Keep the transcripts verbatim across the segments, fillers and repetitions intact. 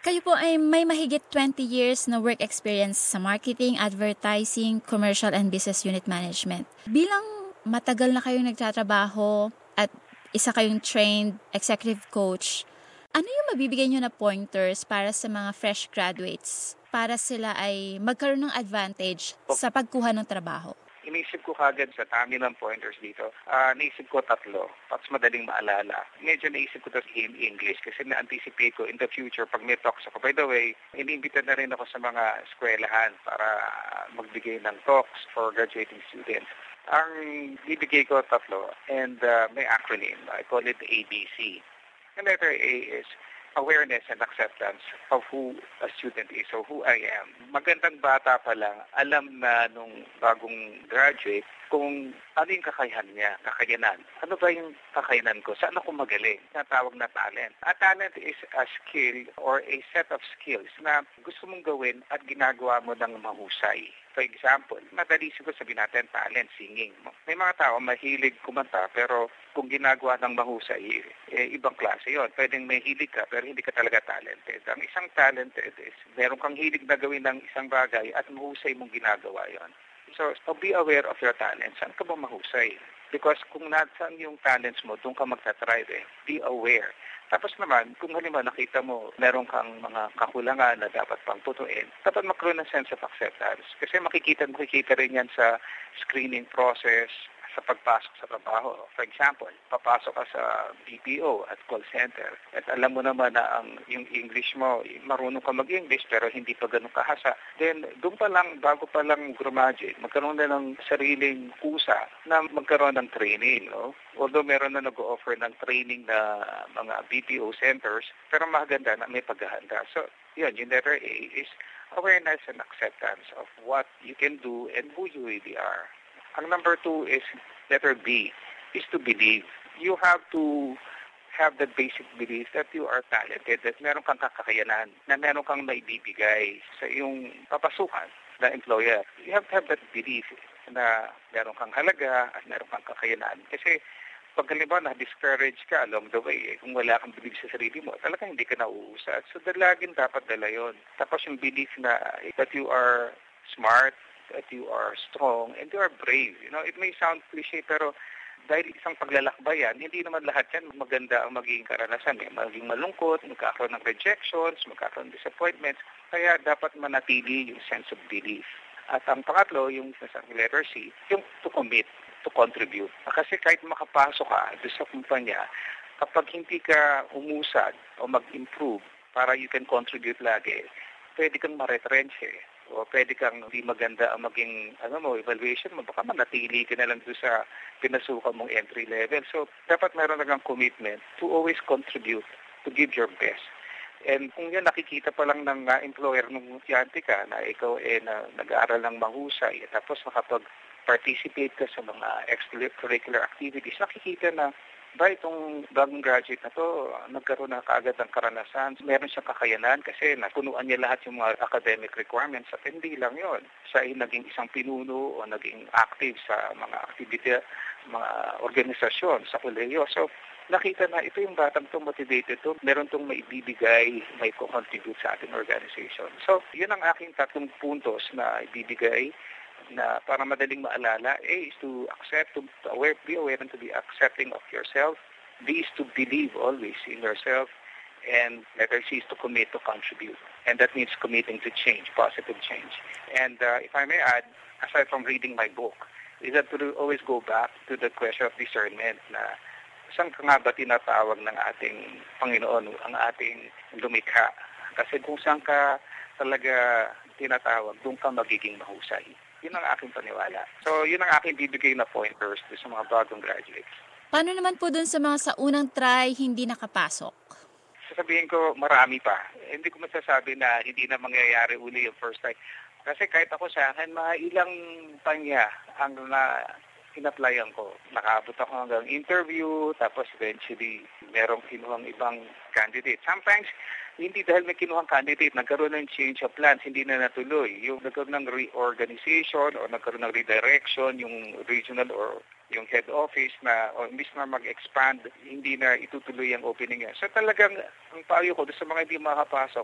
Kayo po ay may mahigit twenty years na work experience sa marketing, advertising, commercial and business unit management. Bilang matagal na kayong nagtatrabaho at isa kayong trained executive coach, ano yung mabibigay nyo na pointers para sa mga fresh graduates para sila ay magkaroon ng advantage sa pagkuha ng trabaho? Inisip ko kagad sa dami ng pointers dito. Uh, naisip ko tatlo. Tapos madaling maalala. Medyo naisip ko ito in English kasi na-anticipate ko in the future pag may talks ako. By the way, iniimbita na rin ako sa mga eskwelahan para magbigay ng talks for graduating students. Ang bibigay ko tatlo and uh, may acronym. I call it A B C. The letter A is awareness and acceptance of who a student is or who I am. Magandang bata pa lang, alam na nung bagong graduate kung ano yung kakayahan niya, kakayanan. Ano ba yung kakayanan ko? Saan ako magaling? Natawag na talent. A talent is a skill or a set of skills na gusto mong gawin at ginagawa mo ng mahusay. For example, madali siguro sabihin natin talent, singing. May mga tao mahilig kumanta pero kung ginagawa ng mahusay, eh, ibang klase yon. Pwedeng may hilig ka pero hindi ka talaga talented. Ang isang talented is meron kang hilig na gawin ng isang bagay at mahusay mong ginagawa yon. So, so be aware of your talents. Saan ka ba mahusay? Because kung nasaan yung talents mo, doon ka magta-thrive eh. Be aware. Tapos naman, kung halimbawa nakita mo, meron kang mga kakulangan na dapat pang putuin, dapat magkaroon ng sense of acceptance. Kasi makikita, makikita rin yan sa screening process, sa pagpasok sa trabaho. For example, papasok ka sa B P O at call center at alam mo naman na ang yung English mo, marunong ka mag-English pero hindi pa ganun kahasa. Then, doon pa lang, bago pa lang graduate, magkaroon na ng sariling kusa na magkaroon ng training. No? Although meron na nag-offer ng training na mga B P O centers, pero maganda na may paghahanda. So, yun, yung letter A is awareness and acceptance of what you can do and who you really are. Ang number two is letter B, is to believe. You have to have the basic belief that you are talented, that meron kang kakakayanan, na meron kang maibibigay sa iyong papasukan na employer. You have to have that belief na meron kang halaga at meron kang kakayanan. Kasi pag halimbawa na-discourage ka along the way, eh, kung wala kang belief sa sarili mo, talagang hindi ka nauusad. So, laging dapat dala yun. Tapos yung belief na that you are smart, that you are strong, and you are brave. You know, it may sound cliche, pero dahil isang paglalakbayan, hindi naman lahat yan maganda ang magiging karanasan. Eh. Magiging malungkot, magkakaroon ng rejections, magkakaroon ng disappointments. Kaya dapat manatili yung sense of belief. At ang pangatlo, yung sa letter C, yung to commit, to contribute. Kasi kahit makapasok ka doon sa kumpanya, kapag hindi ka umusad o mag-improve para you can contribute lagi, pwede kang ma-retrench eh. O pwede kang hindi maganda ang maging ano mo, evaluation mo, baka manatili ka na lang doon sa pinasukan mong entry level. So, dapat meron na kang commitment to always contribute, to give your best. And kung yan nakikita pa lang ng uh, employer nung estudyante ka na ikaw eh na, nag-aaral ng mahusay, tapos nakapag-participate ka sa mga extracurricular activities, nakikita na ba itong bagong graduate na to, nagkaroon na kaagad ng karanasan. Meron siyang kakayanan kasi napunuan niya lahat yung mga academic requirements at hindi lang yon. Siya ay naging isang pinuno o naging active sa mga activity, mga organisasyon sa kolehiyo. So, nakita na ito yung batang to motivated to, meron tong maibibigay, may co-contribute sa ating organization. So, yun ang aking tatlong puntos na ibibigay na para madaling maalala. A is to accept, to aware, be aware and to be accepting of yourself. B is to believe always in yourself. And letter C is to commit, to contribute. And that means committing to change, positive change. And uh, if I may add, aside from reading my book, is that to always go back to the question of discernment na saan ka nga ba tinatawag ng ating Panginoon, ang ating lumikha? Kasi kung saan ka talaga tinatawag, doon ka magiging mahusay. Yun ang aking paniwala. So, yun ang aking bibigay na pointers sa mga bagong graduates. Paano naman po dun sa mga sa unang try hindi nakapasok? Sasabihin ko, marami pa. Hindi ko masasabi na hindi na mangyayari uli yung first time. Kasi kahit ako sa akin, mga ilang panya ang na in-applyan ko. Nakaabot ako hanggang interview, tapos eventually merong kinuhang ibang candidate. Sometimes, hindi dahil may kinuhang candidate, nagkaroon ng change of plans, hindi na natuloy. Yung nagkaroon ng reorganization o nagkaroon ng redirection, yung regional or yung head office na o imbis na mag-expand, hindi na itutuloy ang opening niya. So talagang, ang payo ko sa mga hindi makapasok,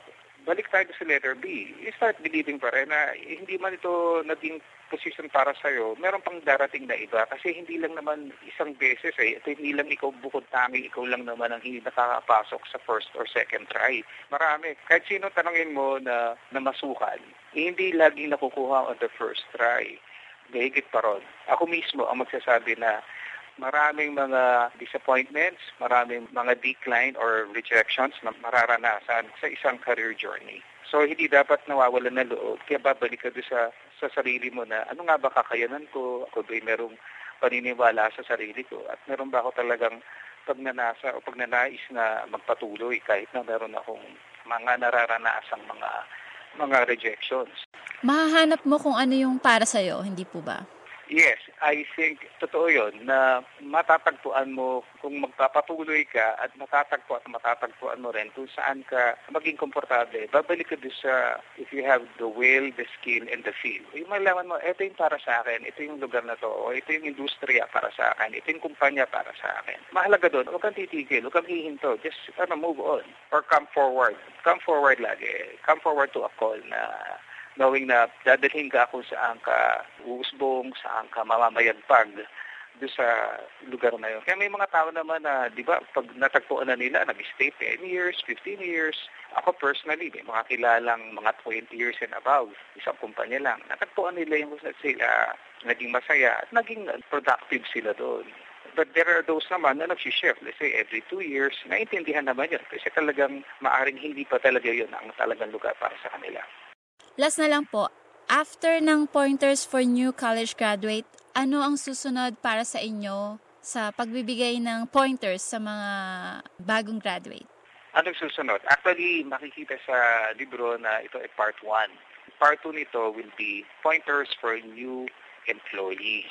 balik tayo sa letter B. You start believing pa rin na hindi man ito naging position para sa'yo, meron pang darating na iba kasi hindi lang naman isang beses eh. Ito hindi lang ikaw bukod tanging ikaw lang naman ang hindi nakakapasok sa first or second try. Marami. Kahit sino tanongin mo na, na masukan, eh, hindi laging nakukuha on the first try. Gahigit pa ron. Ako mismo ang magsasabi na maraming mga disappointments, maraming mga decline or rejections na mararanasan sa isang career journey. So, hindi dapat nawawalan ng loob. Kaya babalik ka doon sa, sa sarili mo na ano nga ba kakayanan ko? Ako ba'y merong paniniwala sa sarili ko? At meron ba ako talagang pagnanasa o pagnanais na magpatuloy kahit na meron akong mga nararanasang mga mga rejections? Mahahanap mo kung ano yung para sa'yo, hindi po ba? Yes, I think totoo yun na matatagpuan mo kung magpapatuloy ka at matatagpuan at matatagpuan mo rin kung saan ka maging komportable. Babalik ka doon sa if you have the will, the skill, and the feel. Yung malaman mo, ito yung para sa akin, ito yung lugar na to, o ito yung industriya para sa akin, ito yung kumpanya para sa akin. Mahalaga doon, huwag kang titigil, huwag kang hihinto, just ano, move on or come forward. Come forward lagi. Come forward to a call na knowing na dadalhin ka kung saan ka uusbong, saan ka mamamayagpag doon sa lugar na yun. Kaya may mga tao naman na, di ba, pag natagpuan na nila, nag-stay ten years, fifteen years. Ako personally, may mga kilalang mga twenty years and above, isang kumpanya lang. Natagpuan nila yung sila, naging masaya at naging productive sila doon. But there are those naman na nag-shift, let's say every two years, naintindihan naman yun kasi talagang maaring hindi pa talaga yun ang talagang lugar para sa kanila. Last na lang po, after ng Pointers for New College Graduate, ano ang susunod para sa inyo sa pagbibigay ng pointers sa mga bagong graduate? Anong susunod? Actually, makikita sa libro na ito ay part one. Part two nito will be Pointers for New Employees.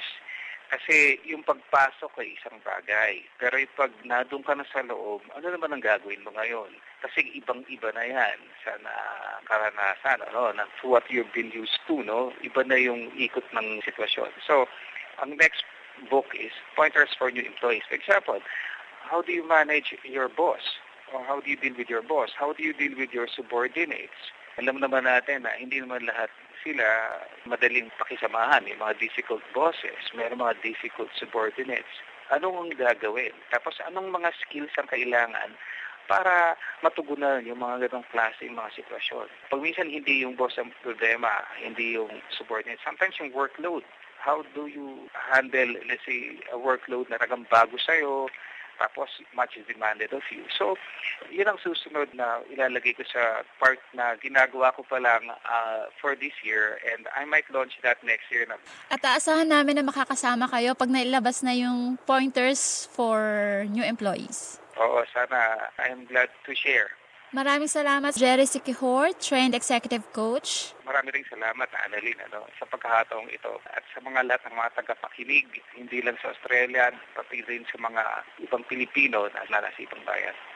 Kasi yung pagpasok ay isang bagay. Pero yung pag nadung ka na sa loob, ano naman ang gagawin mo ngayon? Kasi ibang-iba na yan sa karanasan, ano, na what you've been used to, no? Iba na yung ikot ng sitwasyon. So, ang next book is Pointers for New Employees. For example, how do you manage your boss? Or how do you deal with your boss? How do you deal with your subordinates? Alam naman natin na hindi naman lahat sila madaling pakisamahan. May mga difficult bosses, may mga difficult subordinates. Anong gagawin? Tapos anong mga skills ang kailangan para matugunan yung mga ganong klase mga sitwasyon? Pag minsan hindi yung boss ang problema, hindi yung subordinate. Sometimes yung workload. How do you handle, let's say, a workload na nagang bago sa'yo, tapos much is demanded of you. So, yun ang susunod na ilalagay ko sa part na ginagawa ko pa lang uh, for this year and I might launch that next year. Na. At aasahan namin na makakasama kayo pag nailabas na yung Pointers for New Employees. Oo, sana. I'm glad to share. Maraming salamat, Jerry Siquijor, Trained Executive Coach. Marami ring salamat, Annalyn, ano, sa pagkakataong ito. At sa mga lahat ng mga tagapakinig, hindi lang sa Australia, pati rin sa mga ibang Pilipino na nasa ibang bayan.